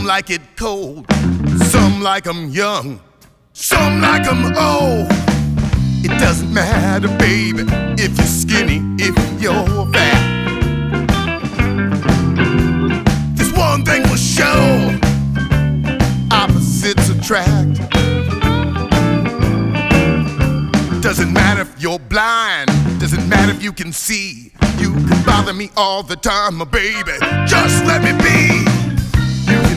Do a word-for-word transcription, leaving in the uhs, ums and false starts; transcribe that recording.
Some like it cold, some like 'em young, some like 'em old. It doesn't matter, baby, if you're skinny, if you're fat. There's one thing for sure, opposites attract. Doesn't matter if you're blind, doesn't matter if you can see. You can bother me all the time, my baby, just let me be.